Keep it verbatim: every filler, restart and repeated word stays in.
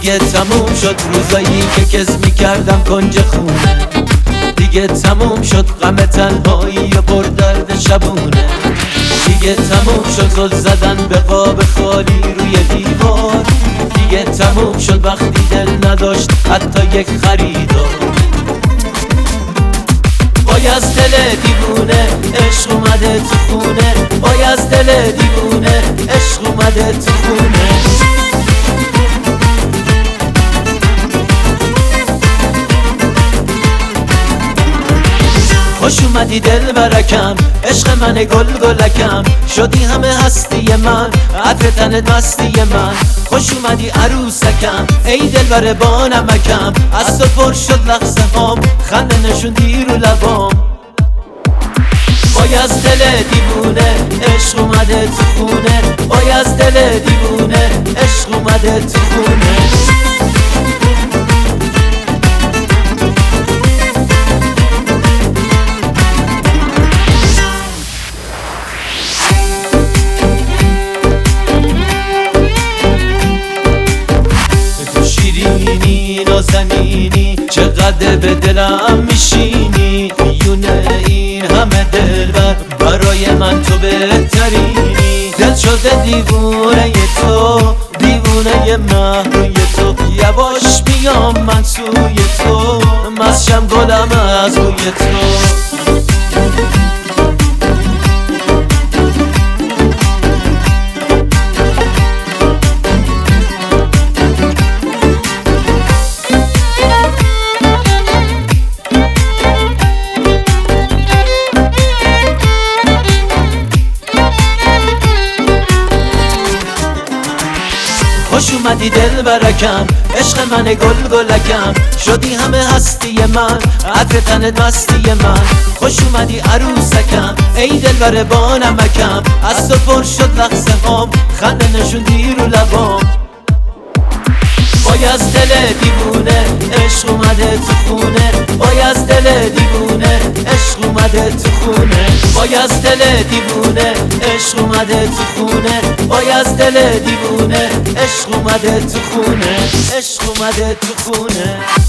دیگه تموم شد روزایی که کز میکردم کنج خونه، دیگه تموم شد غم تنهایی و پردرد شبونه، دیگه تموم شد زل زدن به قاب خالی روی دیوار، دیگه تموم شد وقتی دل نداشت حتی یک خریدار. وای از دل دیوونه عشق اومده تو خونه، وای از دل دیوونه عشق اومده تو خونه. خوش اومدی دل برکم، عشق من گل گلکم، شدی همه هستی من، عطر تنت مستی من. خوش اومدی عروسکم، ای دل بر با نمکم، از تو پر شد لحظه هام، خنده نشوندی رو لبام. وای از دل دیوونه عشق اومده تو خونه، وای از دل دیوونه عشق اومده تو خونه. شیرینی نازنینی چقدر به دلم میشینی، میونه این همه دلبر برای من تو بهترینی. دل شده دیوونه تو، دیوونه محروی تو، یواش بیام من سوی تو، مستشم گلم از روی تو. خوش اومدی دل برکم، عشق من گل گلکم، شدی همه هستی من، عطر تنت مستی من. خوش اومدی عروسکم، ای دل بر با نمکم، از تو پر شد لحظه هام، خنده نشوندی رو لبام. وای از دل دیوونه عشق اومده تو خونه، وای از دل دیوونه عشق اومده تو خونه، وای از دل دیوونه عشق اومده تو خونه، وای از دل دیوونه عشق اومده تو خونه، عشق اومده تو خونه.